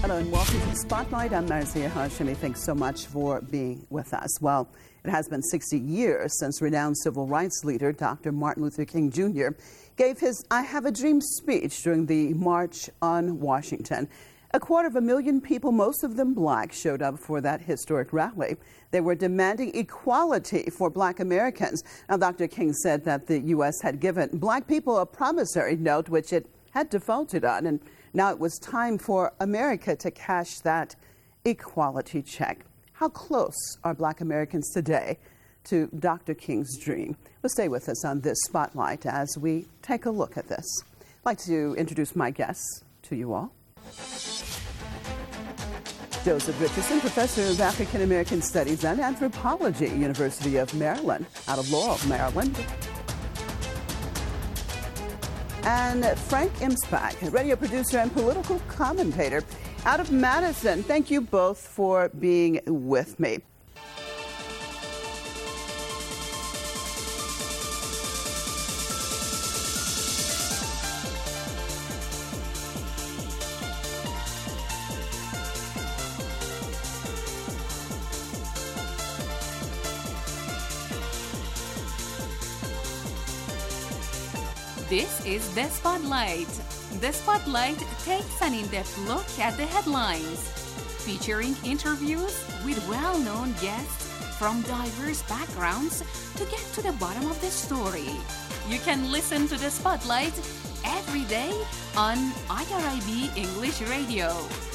Hello and welcome to the Spotlight. I'm Marzieh Hashemi. Thanks so much for being with us. Well, it has been 60 years since renowned civil rights leader Dr. Martin Luther King Jr. gave his I Have a Dream speech during the March on Washington. 250,000 people, most of them black, showed up for that historic rally. They were demanding equality for black Americans. Now, Dr. King said that the U.S. had given black people a promissory note, which it had defaulted on, and now it was time for America to cash that equality check. How close are black Americans today to Dr. King's dream? Well, stay with us on this Spotlight as we take a look at this. I'd like to introduce my guests to you all. Joseph Richardson, Professor of African American Studies and Anthropology, University of Maryland, out of Laurel, Maryland. And Frank Imsbach, radio producer and political commentator out of Madison. Thank you both for being with me. This is The Spotlight. The Spotlight takes an in-depth look at the headlines, featuring interviews with well-known guests from diverse backgrounds to get to the bottom of the story. You can listen to The Spotlight every day on IRIB English Radio.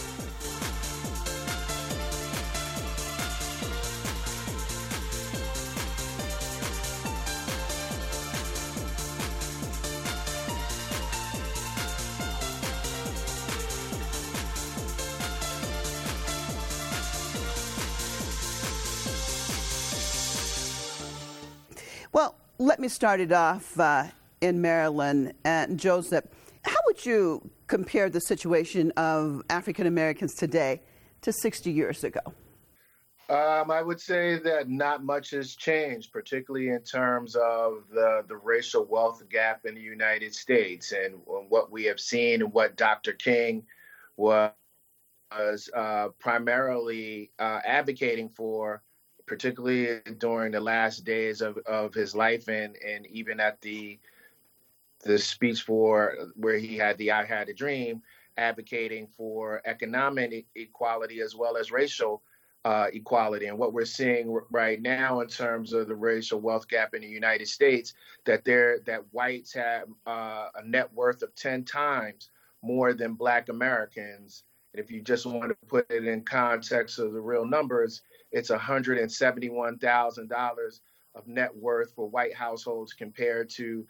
Well, let me start it off in Maryland. And Joseph, how would you compare the situation of African Americans today to 60 years ago? I would say that not much has changed, particularly in terms of the racial wealth gap in the United States and what we have seen and what Dr. King was primarily advocating for, particularly during the last days of his life and even at the speech where he had the I Had a Dream, advocating for economic equality as well as racial equality. And what we're seeing right now in terms of the racial wealth gap in the United States, that whites have a net worth of 10 times more than black Americans. And if you just want to put it in context of the real numbers, it's $171,000 of net worth for white households compared to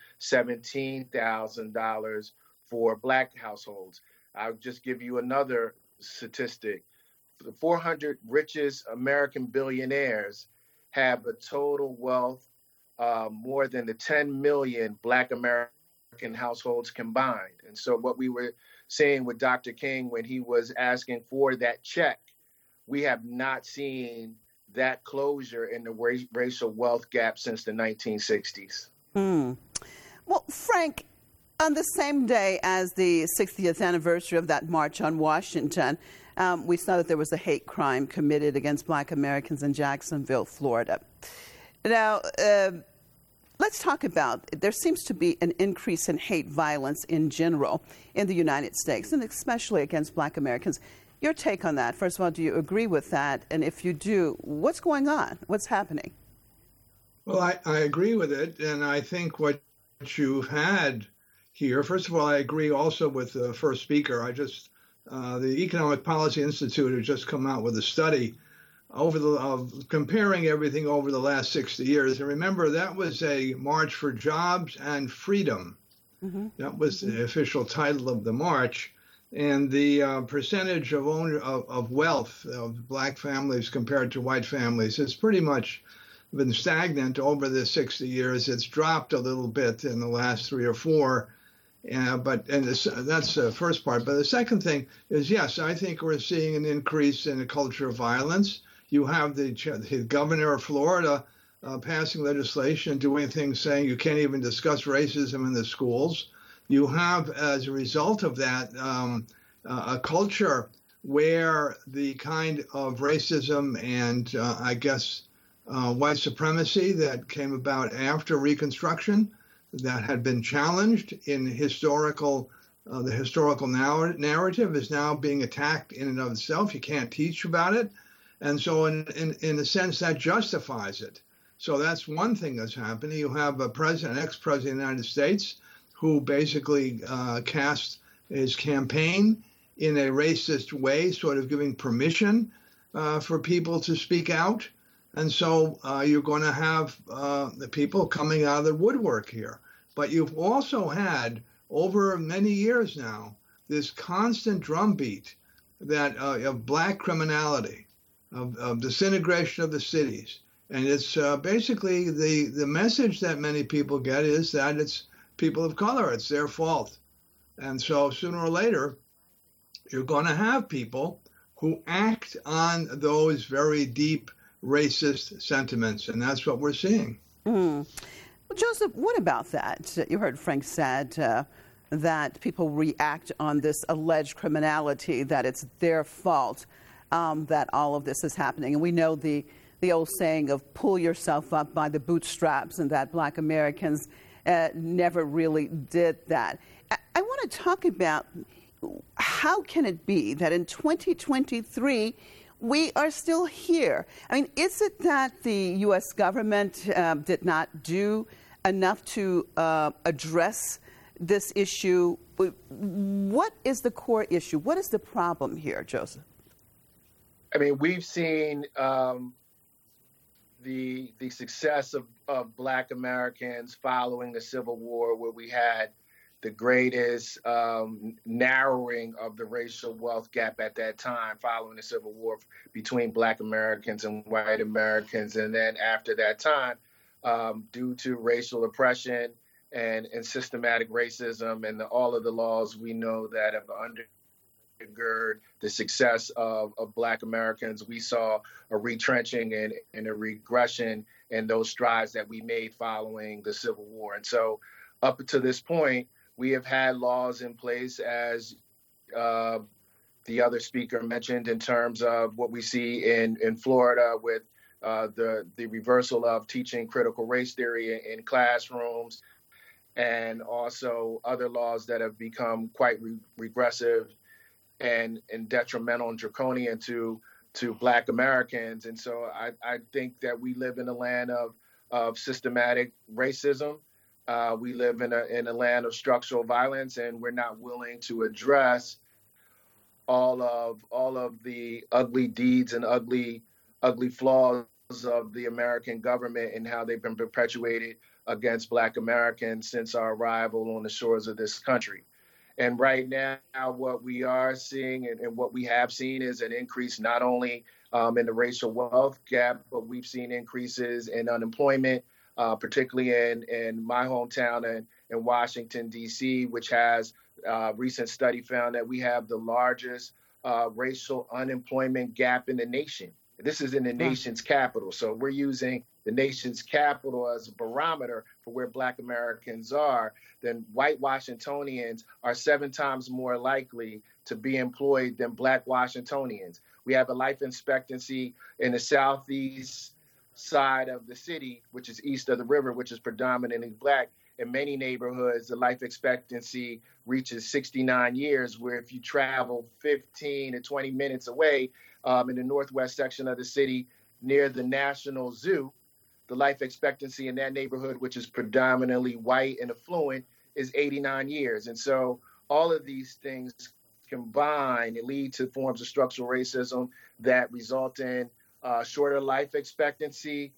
$17,000 for black households. I'll just give you another statistic. The 400 richest American billionaires have a total wealth more than the 10 million black American households combined. And so what we were saying with Dr. King when he was asking for that check, we have not seen that closure in the racial wealth gap since the 1960s. Well, Frank, on the same day as the 60th anniversary of that March on Washington, we saw that there was a hate crime committed against black Americans in Jacksonville, Florida. Now, let's talk about, there seems to be an increase in hate violence in general in the United States, and especially against black Americans. Your take on that? First of all, do you agree with that? And if you do, what's going on? What's happening? Well, I agree with it. And I think what you've had here, first of all, I agree also with the first speaker. The Economic Policy Institute has just come out with a study comparing everything over the last 60 years. And remember, that was a march for jobs and freedom. Mm-hmm. That was the official title of the march. And the percentage of wealth of black families compared to white families has pretty much been stagnant over the 60 years. It's dropped a little bit in the last 3 or 4. That's the first part. But the second thing is, yes, I think we're seeing an increase in a culture of violence. You have the governor of Florida passing legislation, doing things saying you can't even discuss racism in the schools. You have, as a result of that, a culture where the kind of racism and I guess white supremacy that came about after Reconstruction that had been challenged in the historical narrative is now being attacked in and of itself. You can't teach about it. And so in a sense, that justifies it. So that's one thing that's happening. You have a president, ex-president of the United States, who basically cast his campaign in a racist way, sort of giving permission for people to speak out. And so you're going to have the people coming out of the woodwork here. But you've also had, over many years now, this constant drumbeat that of black criminality, of disintegration of the cities. And it's basically the message that many people get is that it's people of color, it's their fault. And so sooner or later, you're going to have people who act on those very deep racist sentiments. And that's what we're seeing. Well, Joseph, what about that? You heard Frank said that people react on this alleged criminality, that it's their fault that all of this is happening. And we know the old saying of pull yourself up by the bootstraps, and that Black Americans never really did that. I want to talk about how can it be that in 2023 we are still here? I mean, is it that the U.S. government did not do enough to address this issue? What is the core issue? What is the problem here, Joseph? I mean, we've seen the success of Black Americans following the Civil War, where we had the greatest narrowing of the racial wealth gap at that time following the Civil War between Black Americans and white Americans. And then after that time, due to racial oppression and systematic racism and all of the laws we know that have undergird the success of Black Americans, we saw a retrenching and a regression in those strides that we made following the Civil War. And so up to this point, we have had laws in place, as the other speaker mentioned, in terms of what we see in Florida with the reversal of teaching critical race theory in classrooms, and also other laws that have become quite regressive and detrimental and draconian to Black Americans. And so I think that we live in a land of systematic racism. We live in a land of structural violence, and we're not willing to address all of the ugly deeds and ugly flaws of the American government and how they've been perpetuated against Black Americans since our arrival on the shores of this country. And right now, what we are seeing and what we have seen is an increase not only in the racial wealth gap, but we've seen increases in unemployment, particularly in my hometown in Washington, D.C., which has a recent study found that we have the largest racial unemployment gap in the nation. This is in the nation's capital. So we're using the nation's capital as a barometer for where Black Americans are. Then white Washingtonians are 7 times more likely to be employed than Black Washingtonians. We have a life expectancy in the southeast side of the city, which is east of the river, which is predominantly Black. In many neighborhoods, the life expectancy reaches 69 years, where if you travel 15 to 20 minutes away in the northwest section of the city near the National Zoo, the life expectancy in that neighborhood, which is predominantly white and affluent, is 89 years. And so all of these things combined lead to forms of structural racism that result in shorter life expectancy,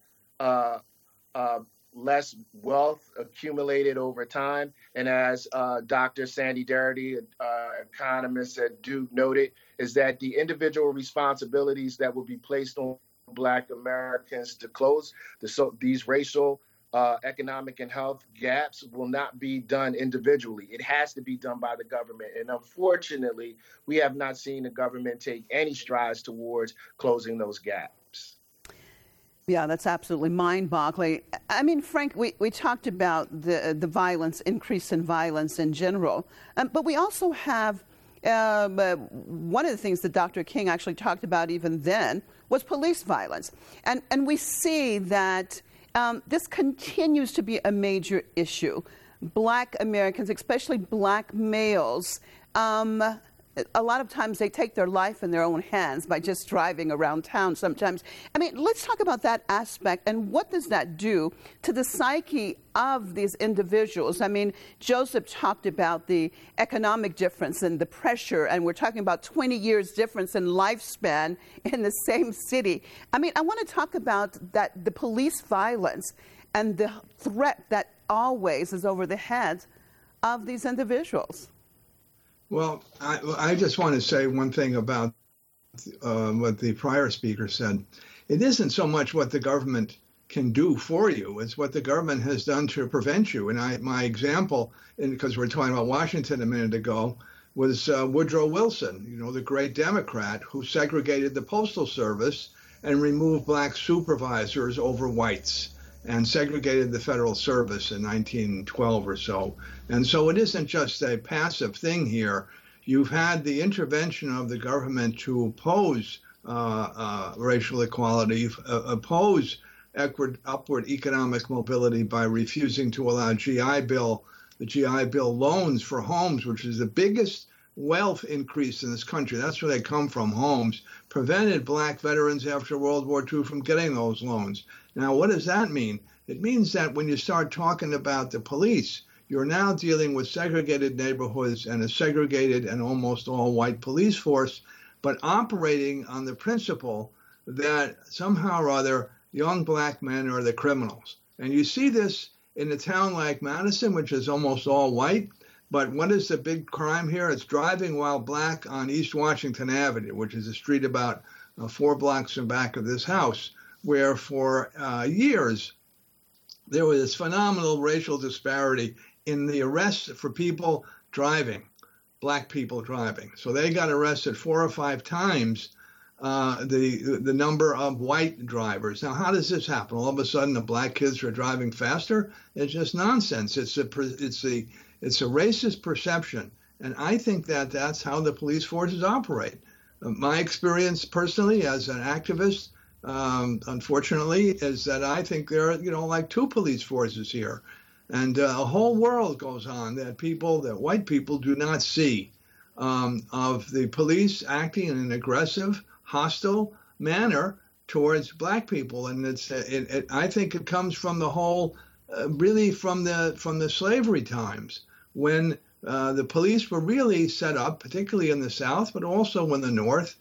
less wealth accumulated over time. And as Dr. Sandy Darity, economist at Duke, noted, is that the individual responsibilities that will be placed on Black Americans to close these racial, economic, and health gaps will not be done individually. It has to be done by the government. And unfortunately, we have not seen the government take any strides towards closing those gaps. Yeah, that's absolutely mind-boggling. I mean, Frank, we talked about the violence, increase in violence in general, but we also have one of the things that Dr. King actually talked about even then was police violence. And we see that this continues to be a major issue. Black Americans, especially black males, a lot of times they take their life in their own hands by just driving around town sometimes. I mean, let's talk about that aspect and what does that do to the psyche of these individuals. I mean, Joseph talked about the economic difference and the pressure, and we're talking about 20 years difference in lifespan in the same city. I mean, I want to talk about that, the police violence and the threat that always is over the heads of these individuals. Well, I just want to say one thing about what the prior speaker said. It isn't so much what the government can do for you, it's what the government has done to prevent you. And my example, because we're talking about Washington a minute ago, was Woodrow Wilson, you know, the great Democrat who segregated the Postal Service and removed black supervisors over whites, and segregated the federal service in 1912 or so. And so it isn't just a passive thing here. You've had the intervention of the government to oppose racial equality, oppose upward economic mobility by refusing to allow the GI Bill loans for homes, which is the biggest wealth increase in this country. That's where they come from, homes, prevented black veterans after World War II from getting those loans. Now, what does that mean? It means that when you start talking about the police, you're now dealing with segregated neighborhoods and a segregated and almost all white police force, but operating on the principle that somehow or other young black men are the criminals. And you see this in a town like Madison, which is almost all white. But what is the big crime here? It's driving while black on East Washington Avenue, which is a street about 4 blocks in back of this house, where for years there was this phenomenal racial disparity in the arrests for people driving, black people driving. So they got arrested 4 or 5 times the number of white drivers. Now, how does this happen? All of a sudden, the black kids are driving faster? It's just nonsense. It's a racist perception, and I think that that's how the police forces operate. My experience personally as an activist, unfortunately, is that I think there are, like 2 police forces here, and a whole world goes on that white people do not see, of the police acting in an aggressive, hostile manner towards black people, and I think it comes from the whole, really from the slavery times, when the police were really set up, particularly in the South, but also in the North,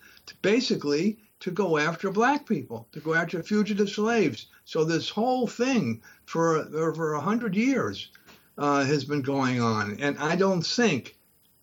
to go after black people, to go after fugitive slaves. So this whole thing for over 100 years has been going on, and I don't think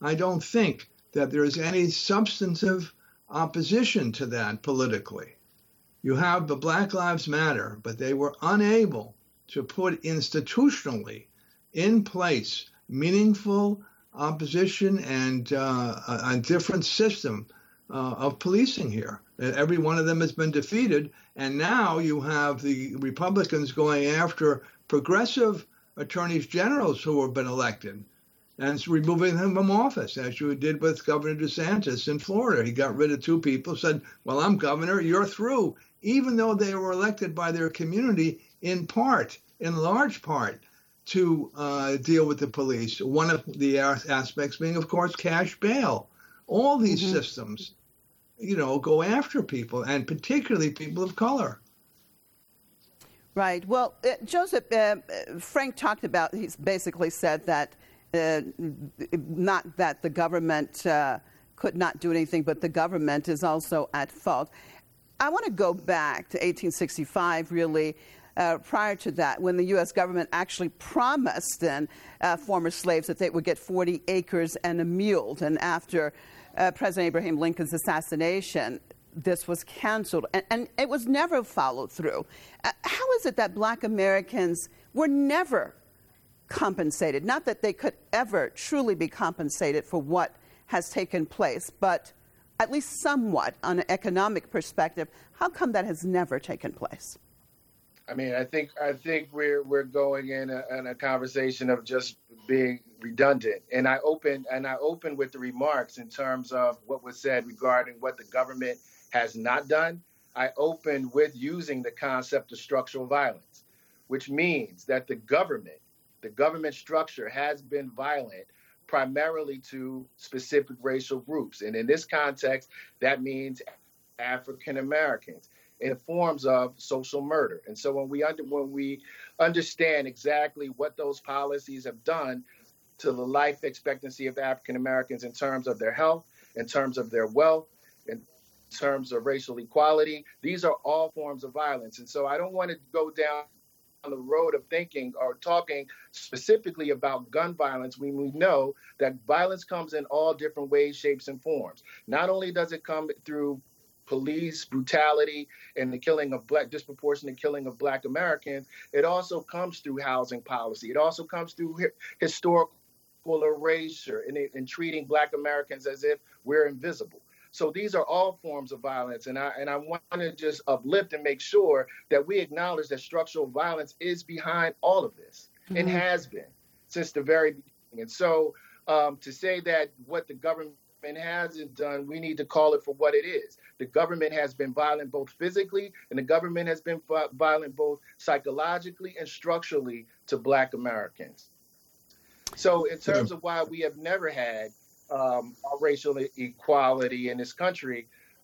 that there is any substantive opposition to that politically. You have the Black Lives Matter, but they were unable to put institutionally in place meaningful opposition and a different system of policing here. Every one of them has been defeated, and now you have the Republicans going after progressive attorneys generals who have been elected and removing them from office, as you did with Governor DeSantis in Florida. He got rid of 2 people, said, well, I'm governor, you're through, even though they were elected by their community in large part, to deal with the police. One of the aspects being, of course, cash bail. All these systems, go after people, and particularly people of color. Right. Well, Joseph, Frank talked about, he's basically said that not that the government could not do anything, but the government is also at fault. I want to go back to 1865, really. Prior to that, when the U.S. government actually promised former slaves that they would get 40 acres and a mule. And after President Abraham Lincoln's assassination, this was canceled, and it was never followed through. How is it that black Americans were never compensated? Not that they could ever truly be compensated for what has taken place, but at least somewhat on an economic perspective. How come that has never taken place? I mean, I think we're going in a conversation of just being redundant. And I open with the remarks in terms of what was said regarding what the government has not done. I opened with using the concept of structural violence, which means that the government structure has been violent primarily to specific racial groups. And in this context, that means African Americans in forms of social murder. And so when we understand exactly what those policies have done to the life expectancy of African Americans in terms of their health, in terms of their wealth, in terms of racial equality, these are all forms of violence. And so I don't want to go down on the road of thinking or talking specifically about gun violence when we know that violence comes in all different ways, shapes, and forms. Not only does it come through police brutality and the disproportionate killing of Black Americans, it also comes through housing policy. It also comes through historical erasure and treating Black Americans as if we're invisible. So these are all forms of violence. And I want to just uplift and make sure that we acknowledge that structural violence is behind all of this. Mm-hmm. It has been since the very beginning. And so to say that what the government hasn't done, we need to call it for what it is. The government has been violent both physically, and the government has been violent both psychologically and structurally to Black Americans. So in terms of why we have never had racial equality in this country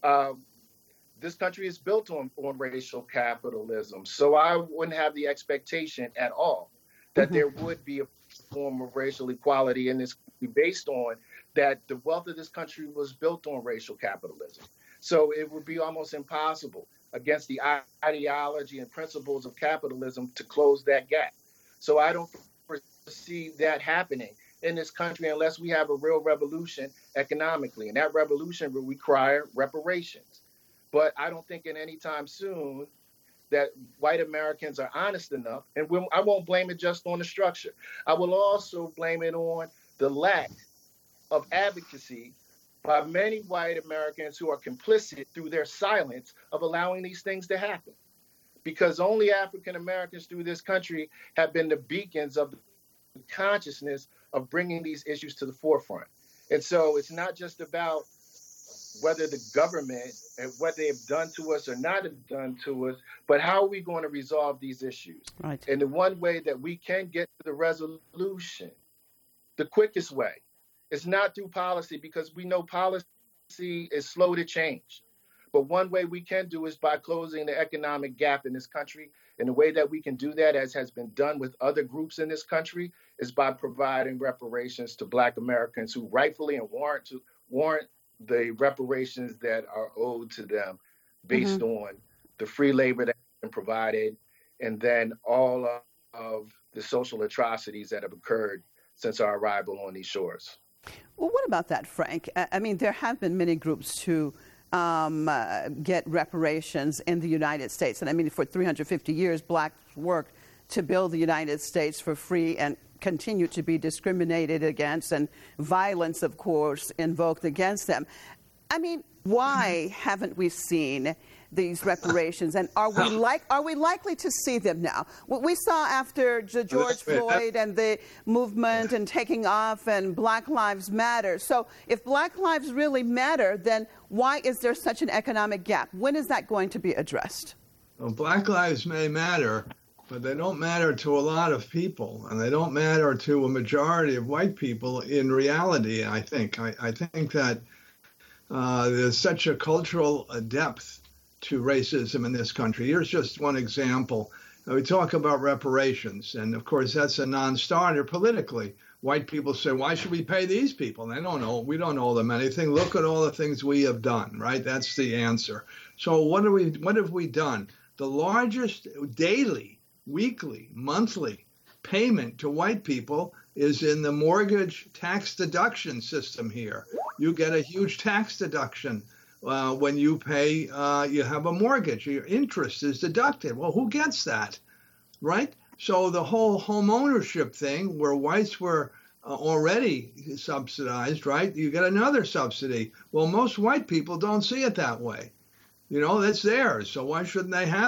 is built on racial capitalism. So I wouldn't have the expectation at all that there would be a form of racial equality in this country based on that the wealth of this country was built on racial capitalism. So it would be almost impossible against the ideology and principles of capitalism to close that gap. So I don't foresee that happening in this country unless we have a real revolution economically. And that revolution will require reparations. But I don't think in any time soon that white Americans are honest enough. And I won't blame it just on the structure. I will also blame it on the lack of advocacy by many white Americans who are complicit through their silence of allowing these things to happen. Because only African Americans through this country have been the beacons of the consciousness of bringing these issues to the forefront. And so it's not just about whether the government and what they have done to us or not have done to us, but how are we going to resolve these issues? Right. And the one way that we can get to the resolution, the quickest way, is not through policy, because we know policy is slow to change. But one way we can do is by closing the economic gap in this country. And the way that we can do that, as has been done with other groups in this country, is by providing reparations to Black Americans who rightfully and warrant the reparations that are owed to them based on the free labor that has been provided, and then all of the social atrocities that have occurred since our arrival on these shores. Well, what about that, Frank? I mean, there have been many groups to get reparations in the United States. And I mean, for 350 years, Blacks worked to build the United States for free and continue to be discriminated against, and violence, of course, invoked against them. I mean, why haven't we seen these reparations, and are we likely to see them now? What we saw after George Floyd and the movement and taking off and Black Lives Matter. So if Black lives really matter, then why is there such an economic gap? When is that going to be addressed? Well, Black lives may matter, but they don't matter to a lot of people, and they don't matter to a majority of white people in reality, I think. I think that there's such a cultural depth to racism in this country. Here's just one example. We talk about reparations, and of course that's a non-starter politically. White people say, why should we pay these people? They don't know. We don't owe them anything. Look at all the things we have done, right? That's the answer. So what have we done? The largest daily, weekly, monthly payment to white people is in the mortgage tax deduction system here. You get a huge tax deduction when you pay, you have a mortgage, your interest is deducted. Well, who gets that, right? So the whole home ownership thing, where whites were already subsidized, right? You get another subsidy. Well, most white people don't see it that way. You know, it's theirs, so why shouldn't they have it?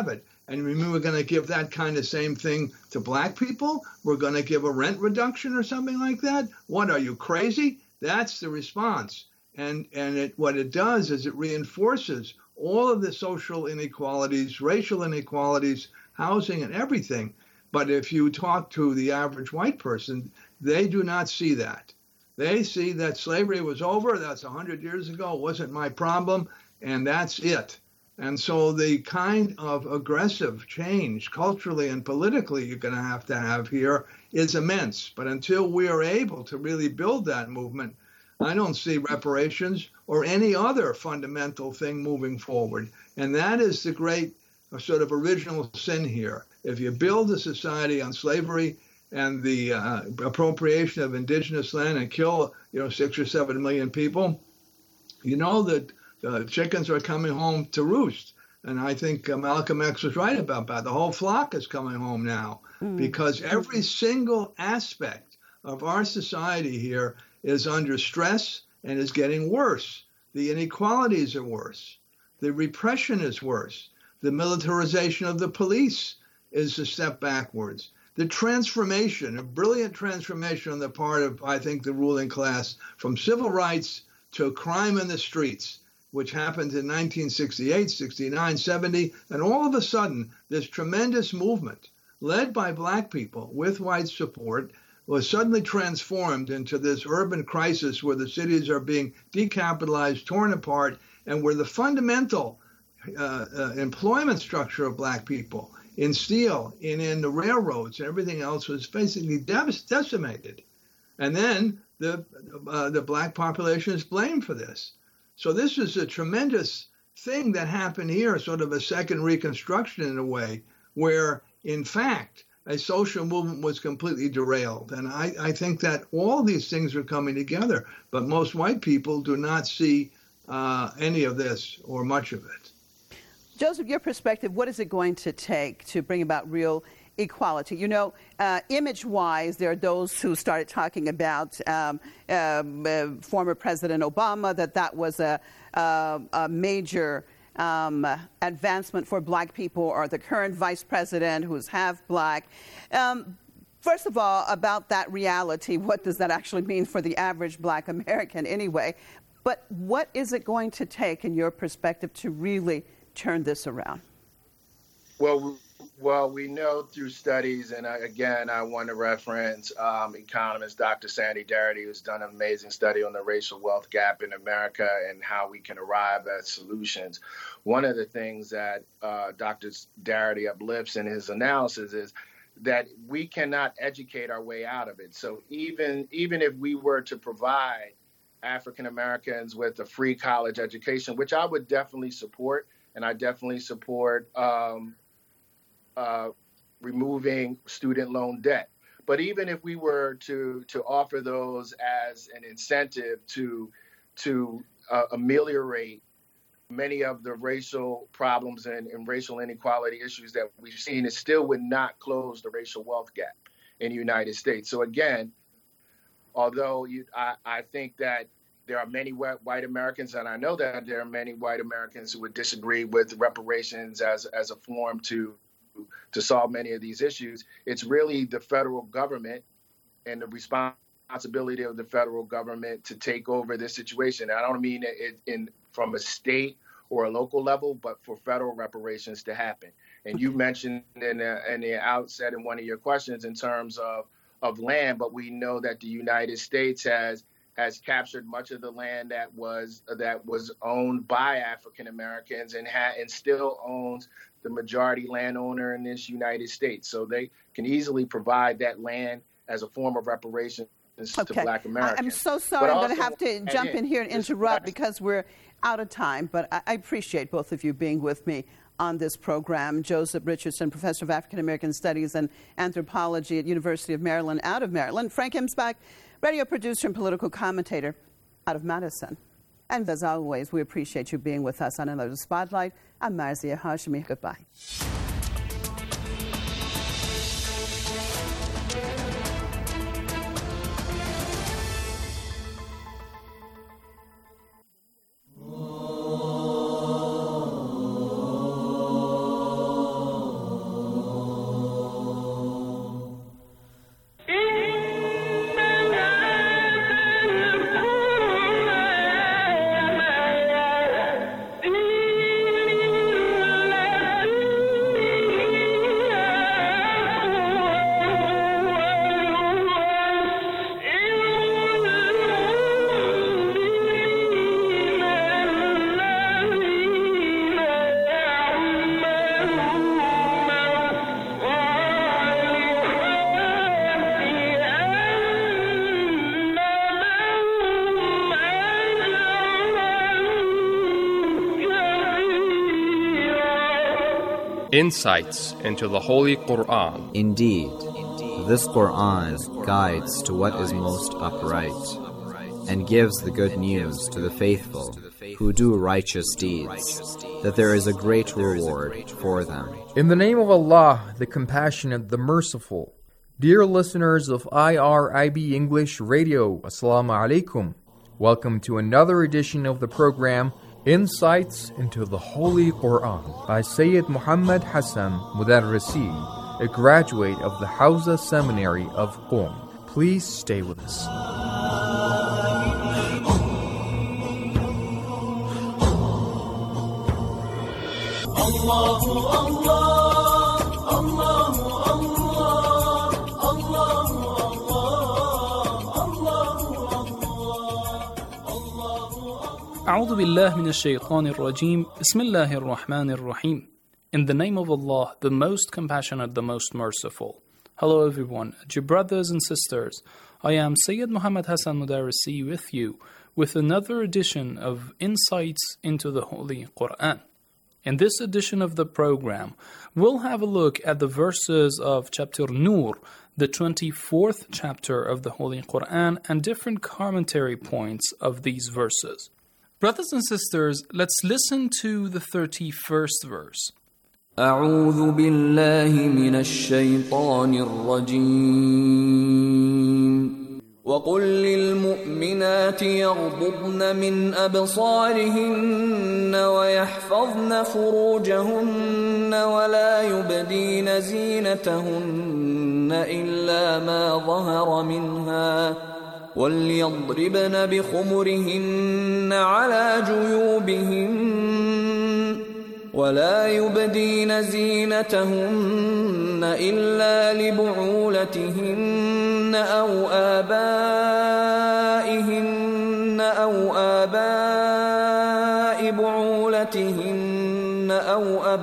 And we were going to give that kind of same thing to black people? We're going to give a rent reduction or something like that? What, are you crazy? That's the response. And what it does is it reinforces all of the social inequalities, racial inequalities, housing, and everything. But if you talk to the average white person, they do not see that. They see that slavery was over. That's 100 years ago. It wasn't my problem. And that's it. And so the kind of aggressive change culturally and politically you're going to have here is immense. But until we are able to really build that movement, I don't see reparations or any other fundamental thing moving forward. And that is the great sort of original sin here. If you build a society on slavery and the appropriation of indigenous land and kill, 6 or 7 million people, you know that chickens are coming home to roost. And I think Malcolm X was right about that. The whole flock is coming home now because every single aspect of our society here is under stress and is getting worse. The inequalities are worse. The repression is worse. The militarization of the police is a step backwards. The transformation, a brilliant transformation on the part of, I think, the ruling class from civil rights to crime in the streets, which happened in 1968, 69, 70, and all of a sudden, this tremendous movement led by black people with white support was suddenly transformed into this urban crisis where the cities are being decapitalized, torn apart, and where the fundamental employment structure of black people in steel, in the railroads, and everything else was basically decimated. And then the black population is blamed for this. So this is a tremendous thing that happened here, sort of a second Reconstruction in a way, where, in fact, a social movement was completely derailed. And I think that all these things are coming together, but most white people do not see any of this or much of it. Joseph, your perspective, what is it going to take to bring about real equality? Image-wise, there are those who started talking about former President Obama, that was a major advancement for black people, or the current vice president who's half black. First of all, about that reality, what does that actually mean for the average black American anyway? But what is it going to take, in your perspective, to really turn this around? Well, we know through studies, and I want to reference economist Dr. Sandy Darity, who's done an amazing study on the racial wealth gap in America and how we can arrive at solutions. One of the things that Dr. Darity uplifts in his analysis is that we cannot educate our way out of it. So even if we were to provide African Americans with a free college education, which I would definitely support, and I definitely support removing student loan debt. But even if we were to offer those as an incentive to ameliorate many of the racial problems and racial inequality issues that we've seen, it still would not close the racial wealth gap in the United States. So again, although I think that there are many white Americans, and I know that there are many white Americans who would disagree with reparations as a form to solve many of these issues. It's really the federal government and the responsibility of the federal government to take over this situation. I don't mean it from a state or a local level, but for federal reparations to happen. And you mentioned in the outset in one of your questions in terms of land, but we know that the United States has captured much of the land that was owned by African Americans and still owns the majority landowner in this United States. So they can easily provide that land as a form of reparations to Black Americans. I'm so sorry. I'm going to have to jump in here and interrupt because we're out of time. But I appreciate both of you being with me on this program. Joseph Richardson, Professor of African American Studies and Anthropology at University of Maryland, out of Maryland. Frank Hemsbach, radio producer and political commentator out of Madison. And as always, we appreciate you being with us on another Spotlight. I'm Marzia Hashemi. Goodbye. Insights into the Holy Quran. Indeed, this Quran guides to what is most upright, and gives the good news to the faithful who do righteous deeds, that there is a great reward for them. In the name of Allah, the Compassionate, the Merciful. Dear listeners of IRIB English Radio, Assalamu alaikum. Welcome to another edition of the program, Insights into the Holy Quran, by Sayyid Muhammad Hassan Mudarrisi, a graduate of the Hawza Seminary of Qom. Please stay with us. أعوذ بالله من الشيطان الرجيم بسم الله الرحمن الرحيم. In the name of Allah, the most compassionate, the most merciful. Hello everyone, dear brothers and sisters. I am Sayyid Muhammad Hassan Mudarrisi with you with another edition of Insights into the Holy Quran. In this edition of the program, we'll have a look at the verses of chapter Nur, the 24th chapter of the Holy Quran, and different commentary points of these verses. Brothers and sisters, let's listen to the 31st verse. أعوذ بالله من الشيطان الرجيم وقل للمؤمنات يغضضن من أبصارهن ويحفظن فروجهن ولا يبدين زينتهن إلا ما ظهر منها وليضربن بخمرهن على جيوبهن ولا يبدين زينتهن إلا لبعولتهن أو آبائهن أو آباء بعولتهن أو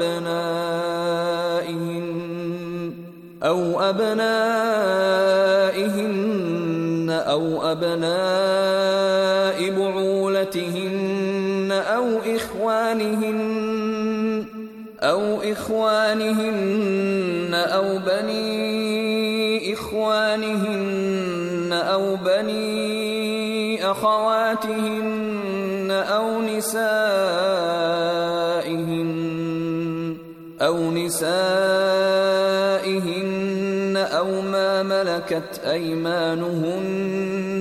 أبنائهن أو أبناء بعولتهن أو إخوانهن أو بني إخوانهن أو بني أخواتهن أو نسائهن أو ما ملكت أيمانهن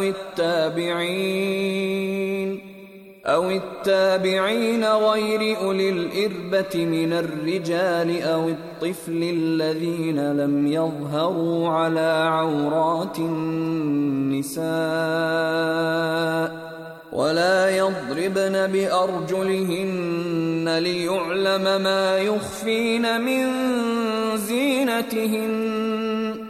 أو التابعين غير أولي الإربة من الرجال أو الطفل الذين لم يظهروا على عورات النساء ولا يضربن بأرجلهن ليعلم ما يخفين من زينتهن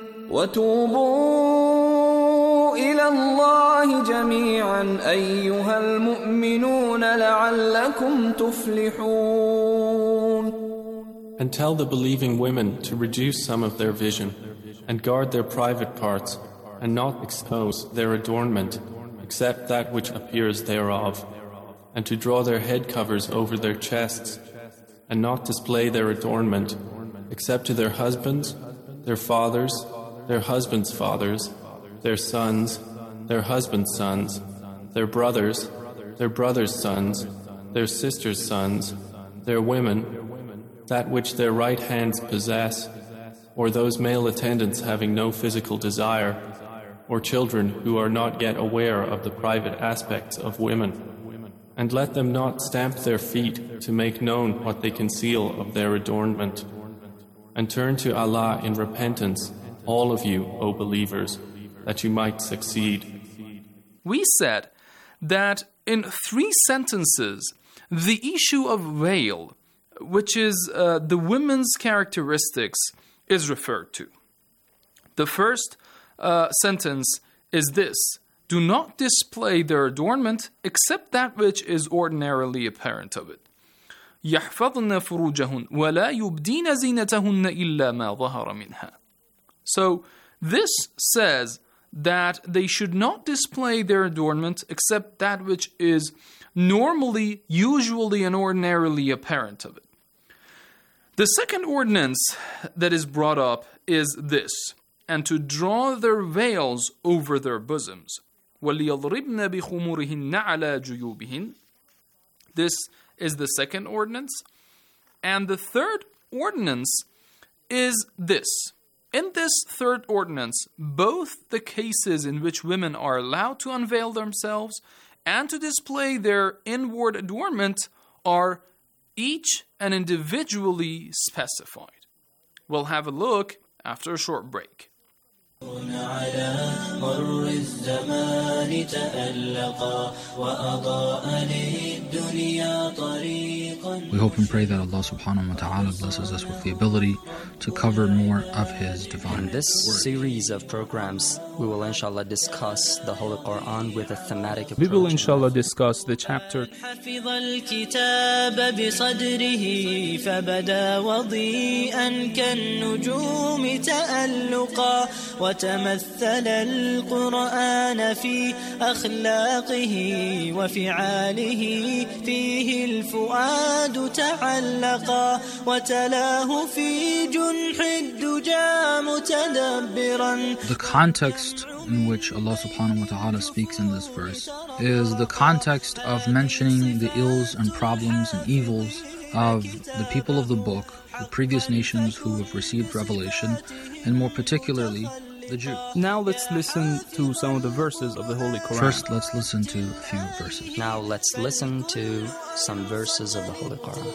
وتوبوا إلى الله جميعا أيها المؤمنون لعلكم تفلحون. And tell the believing women to reduce some of their vision and guard their private parts and not expose their adornment except that which appears thereof, and to draw their head covers over their chests and not display their adornment except to their husbands, their fathers, their husbands' fathers, their sons, their husbands' sons, their brothers' sons, their sisters' sons, their women, that which their right hands possess, or those male attendants having no physical desire, or children who are not yet aware of the private aspects of women. And let them not stamp their feet to make known what they conceal of their adornment. And turn to Allah in repentance, all of you, O believers, that you might succeed. We said that in 3 sentences, the issue of veil, which is the women's characteristics, is referred to. The first sentence is this: do not display their adornment except that which is ordinarily apparent of it. يحفظن فروجهن ولا يبدين زينتهن إلا ما ظهر منها. So this says that they should not display their adornment except that which is normally, usually, and ordinarily apparent of it. The second ordinance that is brought up is this: and to draw their veils over their bosoms. وَلْيَضْرِبْنَ بِخُمُرِهِنَّ عَلَى جُيُوبِهِنَّ. This is the second ordinance. And the third ordinance is this. In this third ordinance, both the cases in which women are allowed to unveil themselves and to display their inward adornment are each and individually specified. We'll have a look after a short break. على مر الزمان تألقا وأضاء للدنيا طريقا. We hope and pray that Allah subhanahu wa ta'ala blesses us with the ability to cover more of His divine In this word. series of programs, we will inshallah discuss the Holy Quran with a thematic approach. We will inshallah discuss the chapter. حفظ الكتاب بصدره فبدا وضيئا كالنجوم تألقا وتمثل القرآن في أخلاقه وفعاله فيه الفؤاد تعلقا وتلاه في جنح الدجى متدبرا. The context in which Allah subhanahu wa ta'ala speaks in this verse is the context of mentioning the ills and problems and evils of the people of the book, the previous nations who have received revelation, and more particularly the Jews. Now let's listen to some of the verses of the Holy Quran. First, let's listen to a few verses. Now let's listen to some verses of the Holy Quran.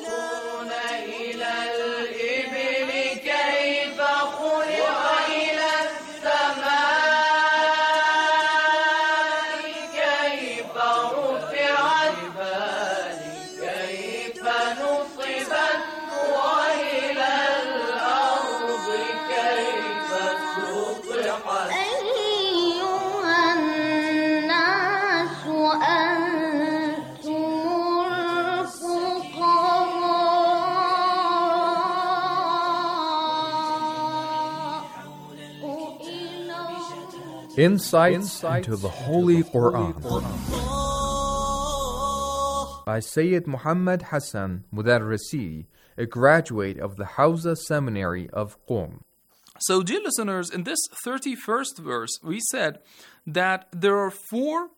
Insights into the Holy Quran by Sayyid Muhammad Hassan Mudarrisi, a graduate of the Hawza Seminary of Qom. So, dear listeners, in this 31st verse, we said that there are four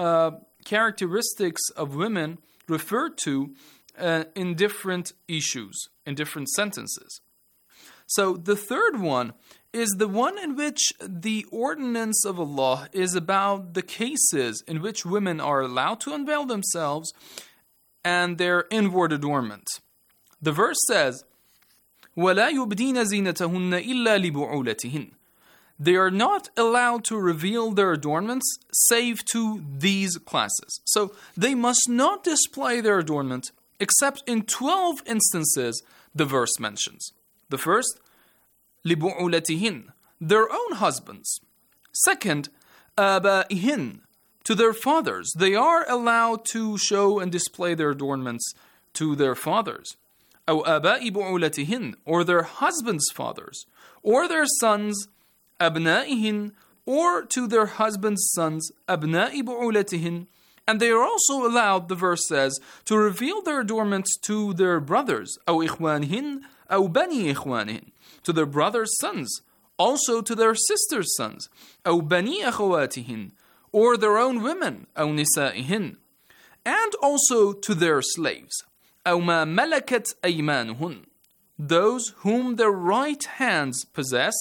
characteristics of women referred to in different issues, in different sentences. So, the third one is the one in which the ordinance of Allah is about the cases in which women are allowed to unveil themselves and their inward adornment. The verse says, وَلَا يُبْدِينَ زِينَتَهُنَّ إِلَّا لِبُعُولَتِهِنَّ. They are not allowed to reveal their adornments save to these classes. So they must not display their adornment except in 12 instances the verse mentions. The first, لِبُعُولَتِهِنَّ, their own husbands. Second, آبَائِهِنَّ, to their fathers. They are allowed to show and display their adornments to their fathers. أو آباء بعولتهن, or their husbands' fathers, or their sons, أبنائهن, or to their husbands' sons, أبناء بعولتهن. And they are also allowed, the verse says, to reveal their adornments to their brothers, أو إخوانهن أو بني إخوانهن, to their brothers' sons, also to their sisters' sons, أو بني أخواتهن, or their own women, أو نسائهن, and also to their slaves, أو ما ملكت أيمانهن, those whom their right hands possess,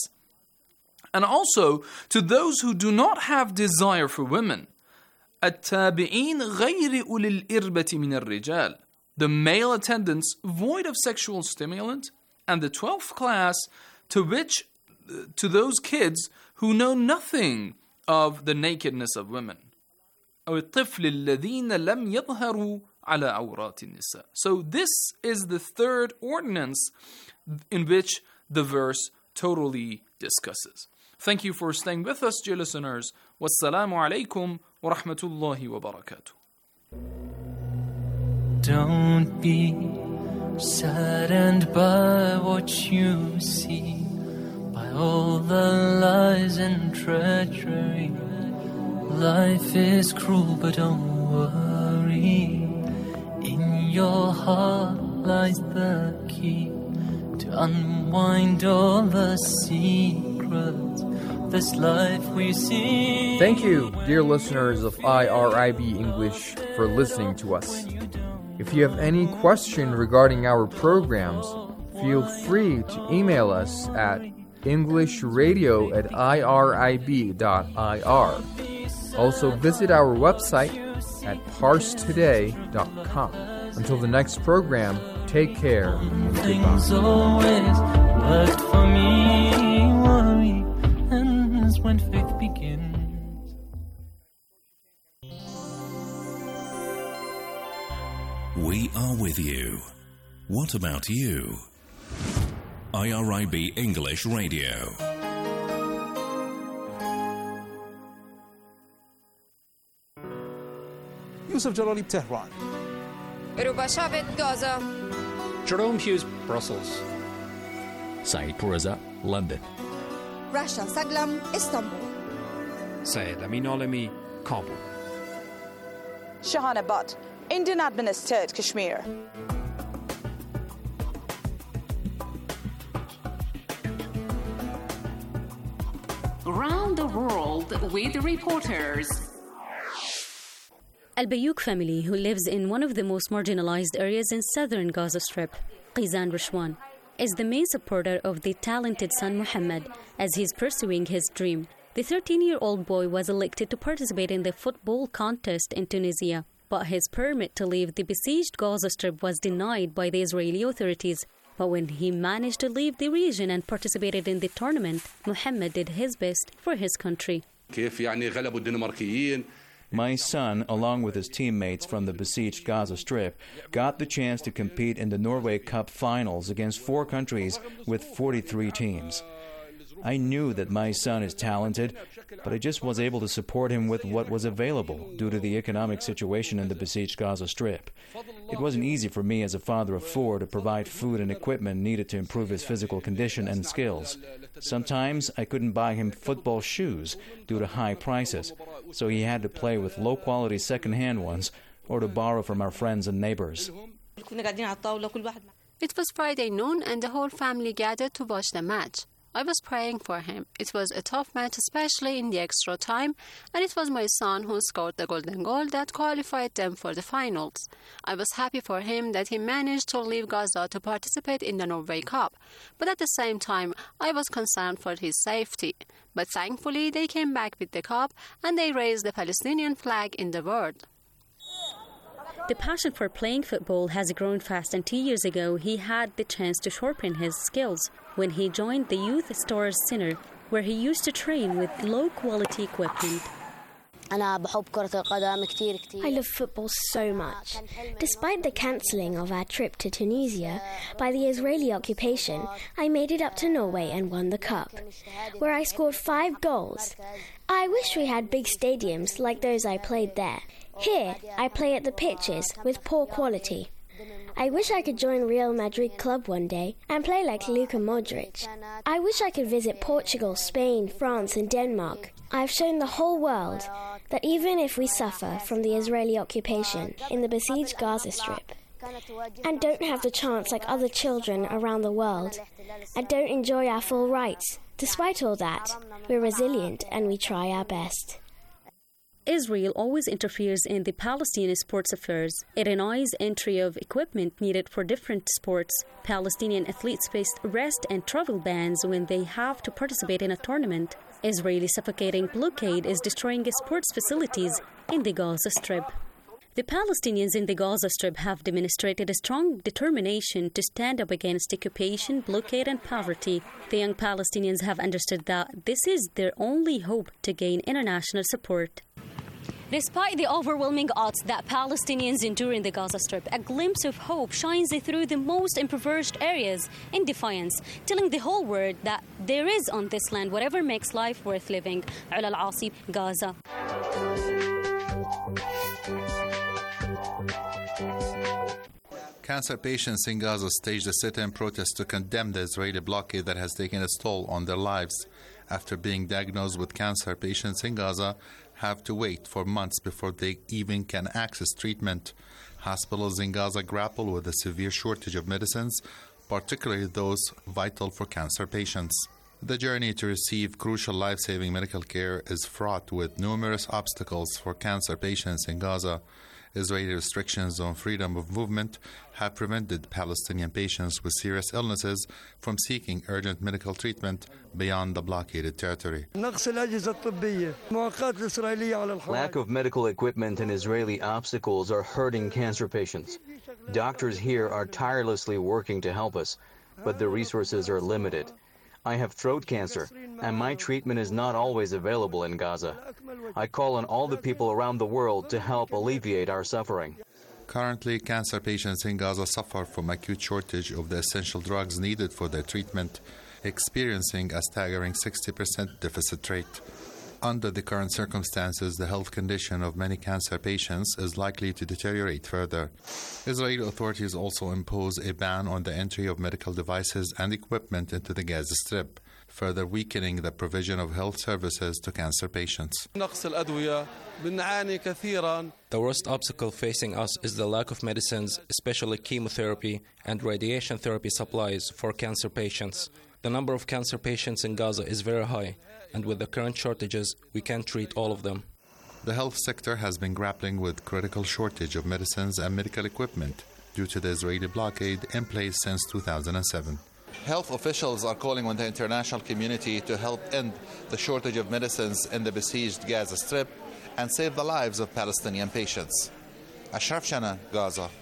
and also to those who do not have desire for women, التابعين غير أولي الإربة من الرجال, the male attendants void of sexual stimulant, and the 12th class to those kids who know nothing of the nakedness of women. أو الطفل الذين لم يظهروا على عورات النساء. So this is the third ordinance in which the verse totally discusses. Thank you for staying with us, dear listeners. Wassalamu alaikum wa rahmatullahi wa barakatuh. Don't be saddened by what you see, by all the lies and treachery. Life is cruel, but don't worry. In your heart lies the key to unwind all the secrets of this life we see. Thank you, dear listeners of IRIB English, for listening to us. If you have any question regarding our programs, feel free to email us at englishradio@irib.ir. Also visit our website at parstoday.com. Until the next program, take care and Things goodbye. always worked for me. Worry ends when faith begins. We are with you. What about you? IRIB English Radio. Yusuf Jalali, Tehran. Ruba Shabit, Gaza. Jerome Hughes, Brussels. Saeed Purza, London. Rasha Saglam, Istanbul. Syed Amin Alami, Kabul. Shahana Butt, Indian administered Kashmir. Around the world with reporters. Al-Bayouk family, who lives in one of the most marginalized areas in southern Gaza Strip, Qizan Rishwan, is the main supporter of the talented son Muhammad as he's pursuing his dream. The 13-year-old boy was elected to participate in the football contest in Tunisia, but his permit to leave the besieged Gaza Strip was denied by the Israeli authorities. But when he managed to leave the region and participated in the tournament, Muhammad did his best for his country. My son, along with his teammates from the besieged Gaza Strip, got the chance to compete in the Norway Cup finals against 4 countries with 43 teams. I knew that my son is talented, but I just was able to support him with what was available due to the economic situation in the besieged Gaza Strip. It wasn't easy for me as a father of 4 to provide food and equipment needed to improve his physical condition and skills. Sometimes I couldn't buy him football shoes due to high prices, so he had to play with low-quality second-hand ones or to borrow from our friends and neighbors. It was Friday noon and the whole family gathered to watch the match. I was praying for him. It was a tough match, especially in the extra time, and it was my son who scored the golden goal that qualified them for the finals. I was happy for him that he managed to leave Gaza to participate in the Norway Cup, but at the same time, I was concerned for his safety. But thankfully, they came back with the cup and they raised the Palestinian flag in the world. The passion for playing football has grown fast, and 2 years ago he had the chance to sharpen his skills when he joined the Youth Stars Center, where he used to train with low-quality equipment. I love football so much. Despite the cancelling of our trip to Tunisia by the Israeli occupation, I made it up to Norway and won the cup, where I scored 5 goals. I wish we had big stadiums like those I played there. Here, I play at the pitches with poor quality. I wish I could join Real Madrid club one day and play like Luka Modric. I wish I could visit Portugal, Spain, France and Denmark. I've shown the whole world that even if we suffer from the Israeli occupation in the besieged Gaza Strip and don't have the chance like other children around the world and don't enjoy our full rights, despite all that, we're resilient and we try our best. Israel always interferes in the Palestinian sports affairs. It denies entry of equipment needed for different sports. Palestinian athletes face arrest and travel bans when they have to participate in a tournament. Israeli suffocating blockade is destroying sports facilities in the Gaza Strip. The Palestinians in the Gaza Strip have demonstrated a strong determination to stand up against occupation, blockade and poverty. The young Palestinians have understood that this is their only hope to gain international support. Despite the overwhelming odds that Palestinians endure in the Gaza Strip, a glimpse of hope shines through the most impoverished areas in defiance, telling the whole world that there is on this land whatever makes life worth living. Ula Al-Asib, Gaza. Cancer patients in Gaza staged a sit-in protest to condemn the Israeli blockade that has taken its toll on their lives. After being diagnosed with cancer, patients in Gaza have to wait for months before they even can access treatment. Hospitals in Gaza grapple with a severe shortage of medicines, particularly those vital for cancer patients. The journey to receive crucial life-saving medical care is fraught with numerous obstacles for cancer patients in Gaza. Israeli restrictions on freedom of movement have prevented Palestinian patients with serious illnesses from seeking urgent medical treatment beyond the blockaded territory. Lack of medical equipment and Israeli obstacles are hurting cancer patients. Doctors here are tirelessly working to help us, but the resources are limited. I have throat cancer, and my treatment is not always available in Gaza. I call on all the people around the world to help alleviate our suffering. Currently, cancer patients in Gaza suffer from acute shortage of the essential drugs needed for their treatment, experiencing a staggering 60% deficit rate. Under the current circumstances, the health condition of many cancer patients is likely to deteriorate further. Israeli authorities also impose a ban on the entry of medical devices and equipment into the Gaza Strip, further weakening the provision of health services to cancer patients. The worst obstacle facing us is the lack of medicines, especially chemotherapy and radiation therapy supplies for cancer patients. The number of cancer patients in Gaza is very high, and with the current shortages, we can't treat all of them. The health sector has been grappling with critical shortage of medicines and medical equipment due to the Israeli blockade in place since 2007. Health officials are calling on the international community to help end the shortage of medicines in the besieged Gaza Strip and save the lives of Palestinian patients. Ashraf Shana, Gaza.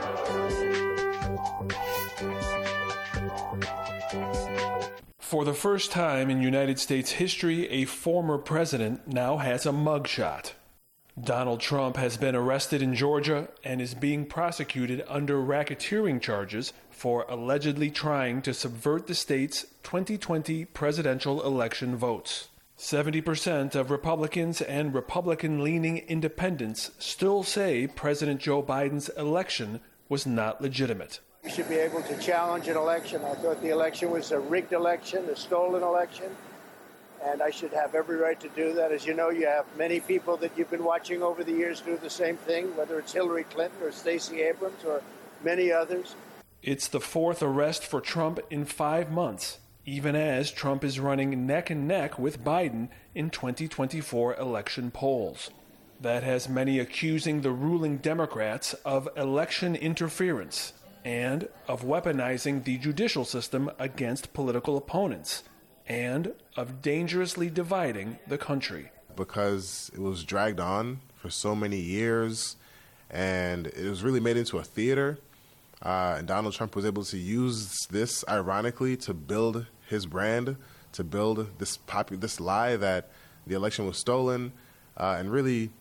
For the first time in United States history, a former president now has a mugshot. Donald Trump has been arrested in Georgia and is being prosecuted under racketeering charges for allegedly trying to subvert the state's 2020 presidential election votes. 70% of Republicans and Republican-leaning independents still say President Joe Biden's election was not legitimate. We should be able to challenge an election. I thought the election was a rigged election, a stolen election, and I should have every right to do that. As you know, you have many people that you've been watching over the years do the same thing, whether it's Hillary Clinton or Stacey Abrams or many others. It's the fourth arrest for Trump in 5 months, even as Trump is running neck and neck with Biden in 2024 election polls. That has many accusing the ruling Democrats of election interference and of weaponizing the judicial system against political opponents, and of dangerously dividing the country. Because it was dragged on for so many years, and it was really made into a theater, and Donald Trump was able to use this, ironically, to build his brand, to build this lie that the election was stolen, and really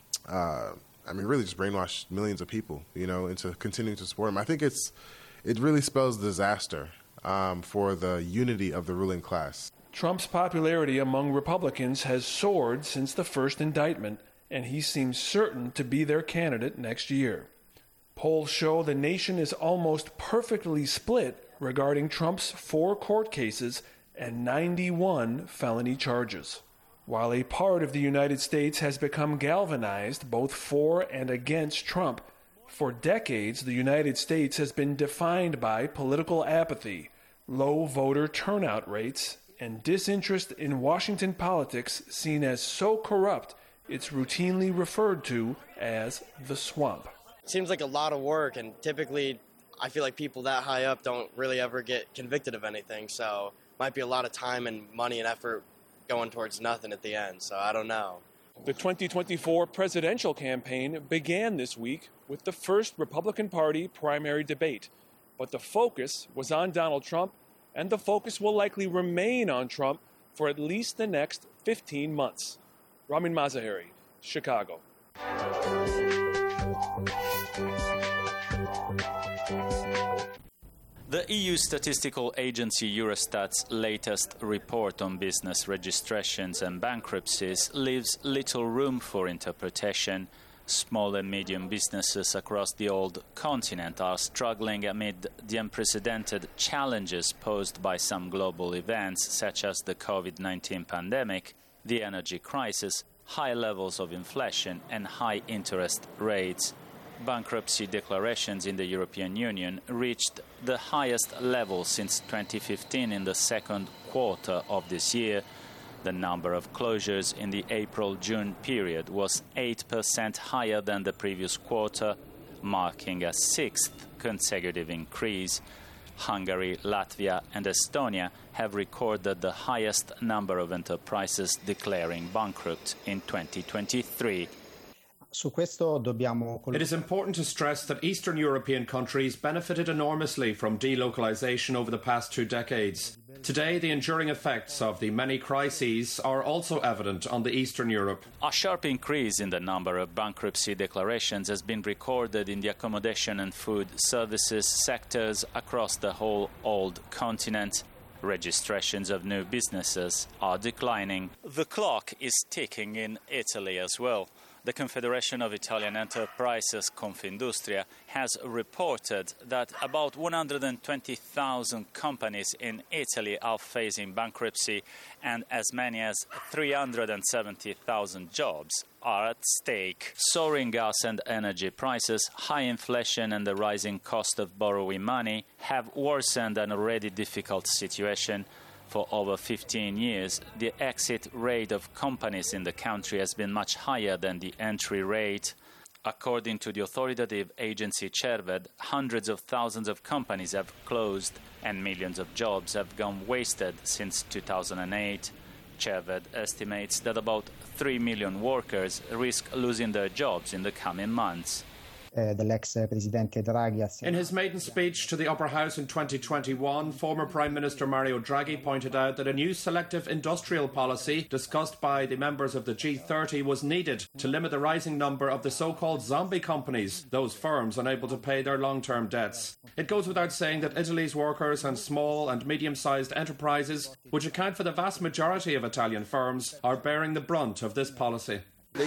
just brainwash millions of people, into continuing to support him. I think it really spells disaster for the unity of the ruling class. Trump's popularity among Republicans has soared since the first indictment, and he seems certain to be their candidate next year. Polls show the nation is almost perfectly split regarding Trump's 4 court cases and 91 felony charges. While a part of the United States has become galvanized both for and against Trump, for decades the United States has been defined by political apathy, low voter turnout rates, and disinterest in Washington politics seen as so corrupt it's routinely referred to as the swamp. It seems like a lot of work, and typically I feel like people that high up don't really ever get convicted of anything, so it might be a lot of time and money and effort going towards nothing at the end, so I don't know. The 2024 presidential campaign began this week with the first Republican Party primary debate, but the focus was on Donald Trump, and the focus will likely remain on Trump for at least the next 15 months. Ramin Mazaheri, Chicago. The EU statistical agency Eurostat's latest report on business registrations and bankruptcies leaves little room for interpretation. Small and medium businesses across the old continent are struggling amid the unprecedented challenges posed by some global events such as the COVID-19 pandemic, the energy crisis, high levels of inflation and high interest rates. bankruptcy declarations in the European Union reached the highest level since 2015 in the second quarter of this year. The number of closures in the April-June period was 8% higher than the previous quarter, marking a sixth consecutive increase. Hungary, Latvia and Estonia have recorded the highest number of enterprises declaring bankrupt in 2023. It is important to stress that Eastern European countries benefited enormously from delocalization over the past 2 decades. Today, the enduring effects of the many crises are also evident on the Eastern Europe. A sharp increase in the number of bankruptcy declarations has been recorded in the accommodation and food services sectors across the whole old continent. Registrations of new businesses are declining. The clock is ticking in Italy as well. The Confederation of Italian Enterprises, Confindustria, has reported that about 120,000 companies in Italy are facing bankruptcy and as many as 370,000 jobs are at stake. Soaring gas and energy prices, high inflation and the rising cost of borrowing money have worsened an already difficult situation. For over 15 years, the exit rate of companies in the country has been much higher than the entry rate. According to the authoritative agency Cerved, hundreds of thousands of companies have closed and millions of jobs have gone wasted since 2008. Cerved estimates that about 3 million workers risk losing their jobs in the coming months. In his maiden speech to the Upper House in 2021, former Prime Minister Mario Draghi pointed out that a new selective industrial policy discussed by the members of the G30 was needed to limit the rising number of the so-called zombie companies, those firms unable to pay their long-term debts. It goes without saying that Italy's workers and small and medium-sized enterprises, which account for the vast majority of Italian firms, are bearing the brunt of this policy.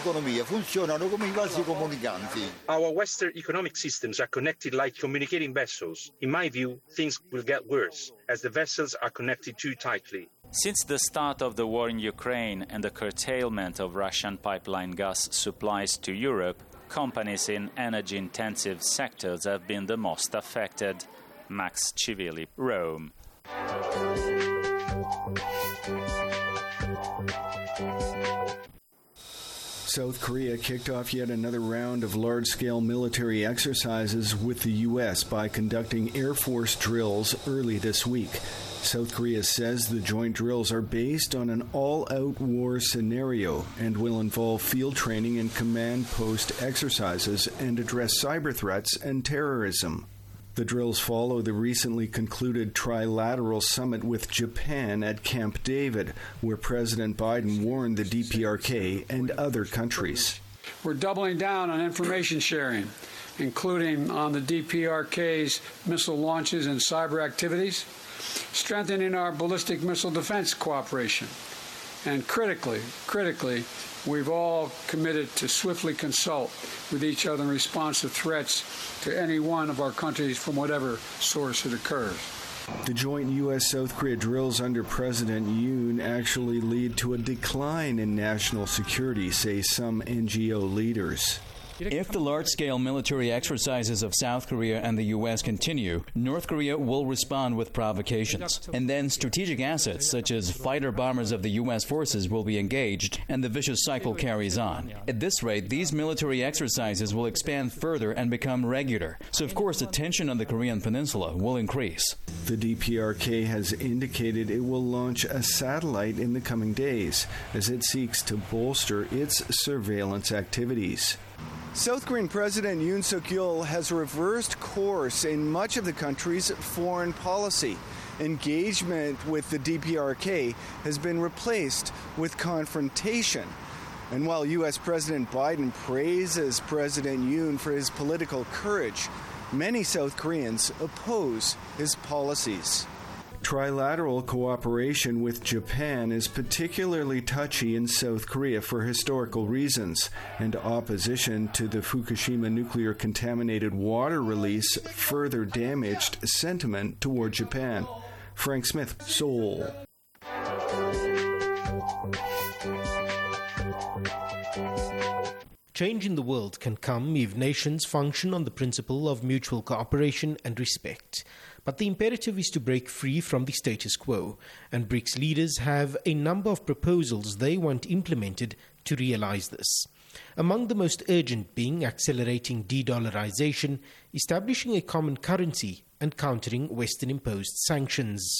Our Western economic systems are connected like communicating vessels. In my view, things will get worse, as the vessels are connected too tightly. Since the start of the war in Ukraine and the curtailment of Russian pipeline gas supplies to Europe, companies in energy-intensive sectors have been the most affected. Max Civilli, Rome. South Korea kicked off yet another round of large-scale military exercises with the U.S. by conducting Air Force drills early this week. South Korea says the joint drills are based on an all-out war scenario and will involve field training and command post exercises and address cyber threats and terrorism. The drills follow the recently concluded trilateral summit with Japan at Camp David, where President Biden warned the DPRK and other countries. We're doubling down on information sharing, including on the DPRK's missile launches and cyber activities, strengthening our ballistic missile defense cooperation, and critically, we've all committed to swiftly consult with each other in response to threats to any one of our countries from whatever source it occurs. The joint U.S.-South Korea drills under President Yoon actually lead to a decline in national security, say some NGO leaders. If the large-scale military exercises of South Korea and the U.S. continue, North Korea will respond with provocations. And then strategic assets, such as fighter bombers of the U.S. forces, will be engaged, and the vicious cycle carries on. At this rate, these military exercises will expand further and become regular. So, of course, the tension on the Korean peninsula will increase. The DPRK has indicated it will launch a satellite in the coming days as it seeks to bolster its surveillance activities. South Korean President Yoon Suk-yeol has reversed course in much of the country's foreign policy. Engagement with the DPRK has been replaced with confrontation. And while U.S. President Biden praises President Yoon for his political courage, many South Koreans oppose his policies. Trilateral cooperation with Japan is particularly touchy in South Korea for historical reasons, and opposition to the Fukushima nuclear contaminated water release further damaged sentiment toward Japan. Frank Smith, Seoul. Change in the world can come if nations function on the principle of mutual cooperation and respect. But the imperative is to break free from the status quo, and BRICS leaders have a number of proposals they want implemented to realize this. Among the most urgent being accelerating de-dollarization, establishing a common currency, and countering Western-imposed sanctions.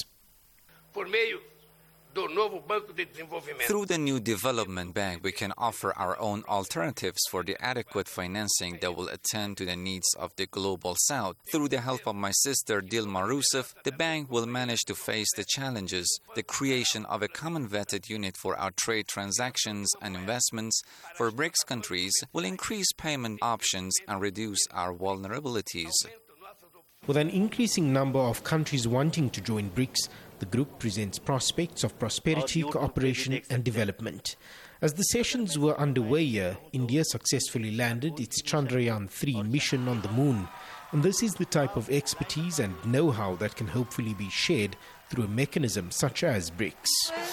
Through the new development bank, we can offer our own alternatives for the adequate financing that will attend to the needs of the global south. Through the help of my sister Dilma Rousseff, the bank will manage to face the challenges. The creation of a common vetted unit for our trade transactions and investments for BRICS countries will increase payment options and reduce our vulnerabilities. With an increasing number of countries wanting to join BRICS, the group presents prospects of prosperity, cooperation and development. As the sessions were underway here, India successfully landed its Chandrayaan-3 mission on the moon. And this is the type of expertise and know-how that can hopefully be shared through a mechanism such as BRICS.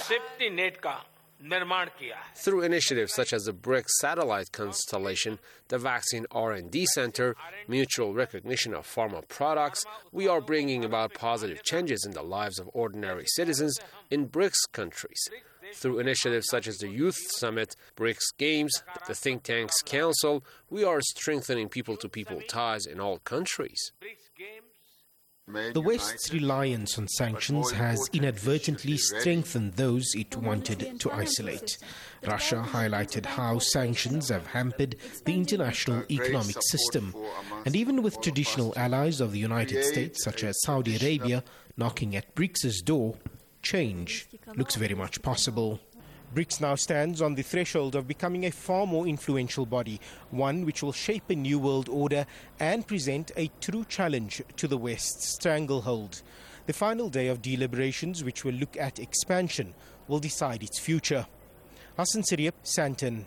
Through initiatives such as the BRICS Satellite Constellation, the Vaccine R&D Center, mutual recognition of pharma products, we are bringing about positive changes in the lives of ordinary citizens in BRICS countries. Through initiatives such as the Youth Summit, BRICS Games, the Think Tanks Council, we are strengthening people-to-people ties in all countries. The West's reliance on sanctions has inadvertently strengthened those it wanted to isolate. Russia highlighted how sanctions have hampered the international economic system. And even with traditional allies of the United States, such as Saudi Arabia, knocking at BRICS' door, change looks very much possible. BRICS now stands on the threshold of becoming a far more influential body, one which will shape a new world order and present a true challenge to the West's stranglehold. The final day of deliberations, which will look at expansion, will decide its future. Hassan Siriap, Santon.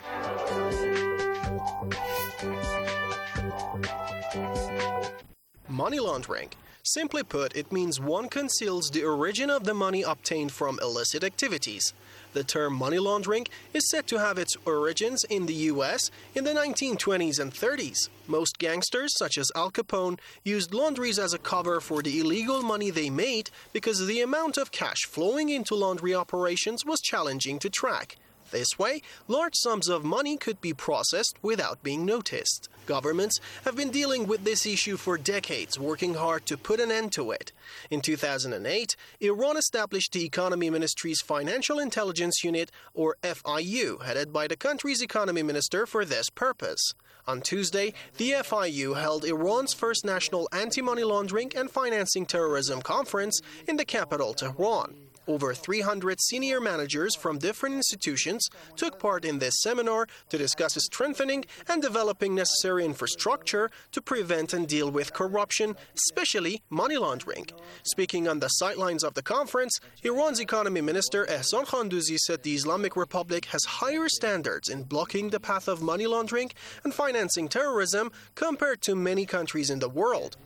Money laundering. Simply put, it means one conceals the origin of the money obtained from illicit activities. The term money laundering is said to have its origins in the U.S. in the 1920s and 30s. Most gangsters, such as Al Capone, used laundries as a cover for the illegal money they made because the amount of cash flowing into laundry operations was challenging to track. This way, large sums of money could be processed without being noticed. Governments have been dealing with this issue for decades, working hard to put an end to it. In 2008, Iran established the Economy Ministry's Financial Intelligence Unit, or FIU, headed by the country's economy minister for this purpose. On Tuesday, the FIU held Iran's first national anti-money laundering and financing terrorism conference in the capital, Tehran. Over 300 senior managers from different institutions took part in this seminar to discuss strengthening and developing necessary infrastructure to prevent and deal with corruption, especially money laundering. Speaking on the sidelines of the conference, Iran's economy minister Ehsan Khandouzi said the Islamic Republic has higher standards in blocking the path of money laundering and financing terrorism compared to many countries in the world.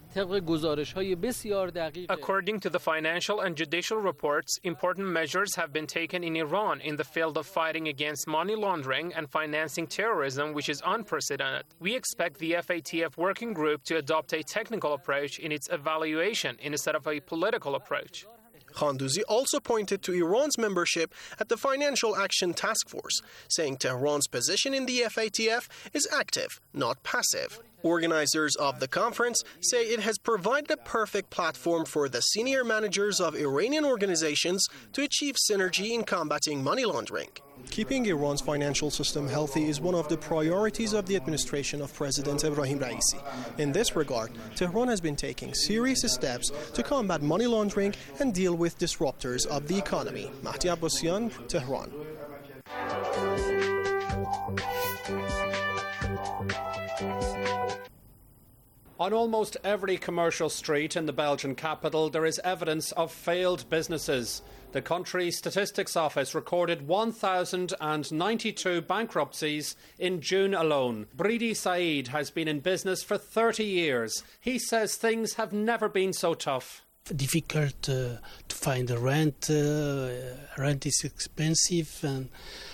According to the financial and judicial reports, important measures have been taken in Iran in the field of fighting against money laundering and financing terrorism, which is unprecedented. We expect the FATF working group to adopt a technical approach in its evaluation instead of a political approach. Khandouzi also pointed to Iran's membership at the Financial Action Task Force, saying Tehran's position in the FATF is active, not passive. Organizers of the conference say it has provided a perfect platform for the senior managers of Iranian organizations to achieve synergy in combating money laundering. Keeping Iran's financial system healthy is one of the priorities of the administration of President Ebrahim Raisi. In this regard, Tehran has been taking serious steps to combat money laundering and deal with disruptors of the economy. Mahdi Abbasian, Tehran. On almost every commercial street in the Belgian capital, there is evidence of failed businesses. The country's statistics office recorded 1,092 bankruptcies in June alone. Bridi Saeed has been in business for 30 years. He says things have never been so tough. Difficult to find the rent. Rent is expensive, and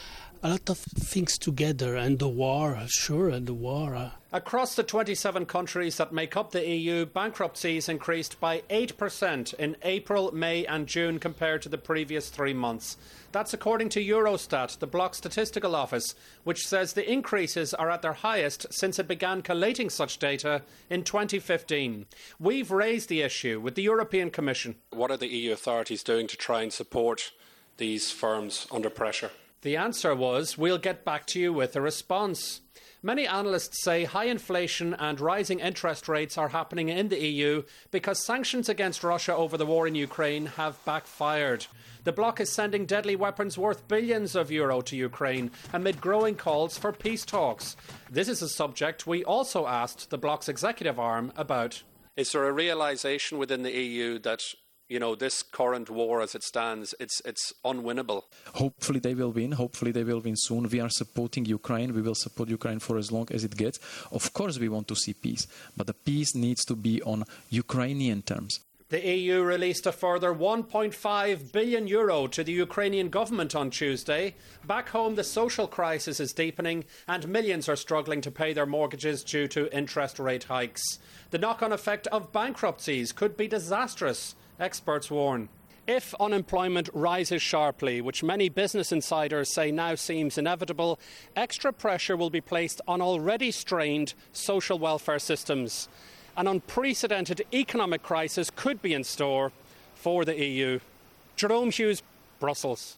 a lot of things together, and the war, and the war. Across the 27 countries that make up the EU, bankruptcies increased by 8% in April, May and June compared to the previous 3 months. That's according to Eurostat, the bloc statistical office, which says the increases are at their highest since it began collating such data in 2015. We've raised the issue with the European Commission. What are the EU authorities doing to try and support these firms under pressure? The answer was, we'll get back to you with a response. Many analysts say high inflation and rising interest rates are happening in the EU because sanctions against Russia over the war in Ukraine have backfired. The bloc is sending deadly weapons worth billions of euro to Ukraine amid growing calls for peace talks. This is a subject we also asked the bloc's executive arm about. Is there a realisation within the EU that this current war as it stands, it's unwinnable? Hopefully they will win. Hopefully they will win soon. We are supporting Ukraine. We will support Ukraine for as long as it gets. Of course we want to see peace, but the peace needs to be on Ukrainian terms. The EU released a further €1.5 billion to the Ukrainian government on Tuesday. Back home, the social crisis is deepening and millions are struggling to pay their mortgages due to interest rate hikes. The knock-on effect of bankruptcies could be disastrous, experts warn. If unemployment rises sharply, which many business insiders say now seems inevitable, extra pressure will be placed on already strained social welfare systems. An unprecedented economic crisis could be in store for the EU. Jerome Hughes, Brussels.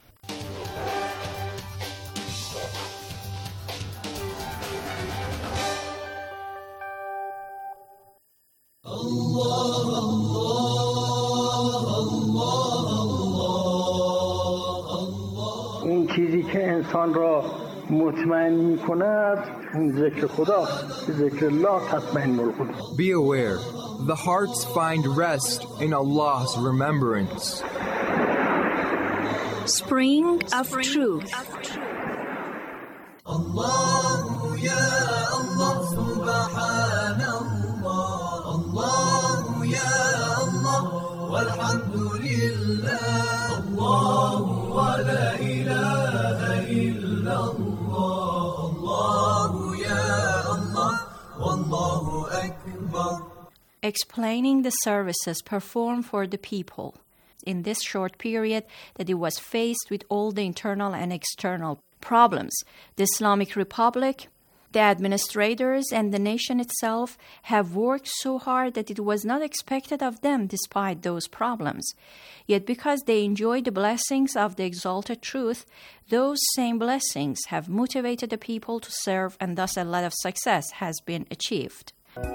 این چیزی که انسان را مطمئن می‌کند ذکر خداست. ذکر الله تطمئن القلوب. Be aware, the hearts find rest in Allah's remembrance. Spring of Truth. Allah ya Allah subhanallah. Allah ya Allah walhamdulillah. Allah wa la ilaha illallah. Allah ya Allah wallahu akbar. Explaining the services performed for the people in this short period that it was faced with all the internal and external problems. The Islamic Republic, the administrators, and the nation itself have worked so hard that it was not expected of them despite those problems. Yet because they enjoy the blessings of the exalted truth, those same blessings have motivated the people to serve, and thus a lot of success has been achieved.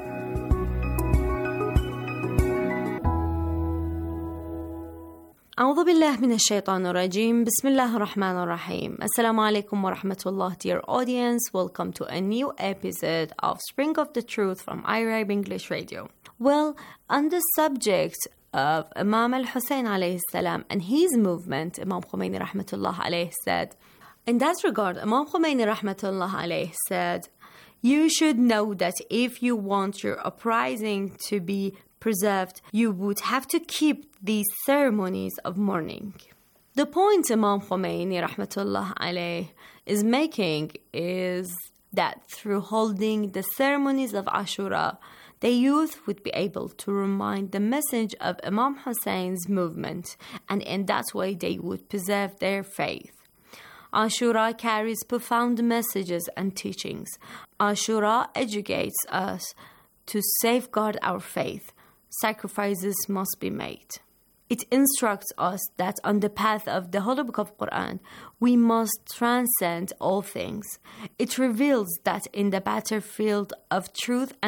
أعوذ بالله من الشيطان الرجيم. بسم الله الرحمن الرحيم. Assalamu alaikum wa rahmatullah, dear audience. Welcome to a new episode of Spring of the Truth from Arab English Radio. Well, on the subject of Imam al-Hussein alayhi salam and his movement, Imam Khomeini rahmatullah alayhi said, in that regard, Imam Khomeini rahmatullah alayhi said, you should know that if you want your uprising to be preserved, you would have to keep these ceremonies of mourning. The point Imam Khomeini rahmatullah alayh is making is that through holding the ceremonies of Ashura, the youth would be able to remind the message of Imam Hussein's movement, and in that way they would preserve their faith. Ashura carries profound messages and teachings. Ashura educates us to safeguard our faith. Sacrifices must be made. It instructs us that on the path of the Holy Book of Quran, we must transcend all things. It reveals that in the battlefield of truth and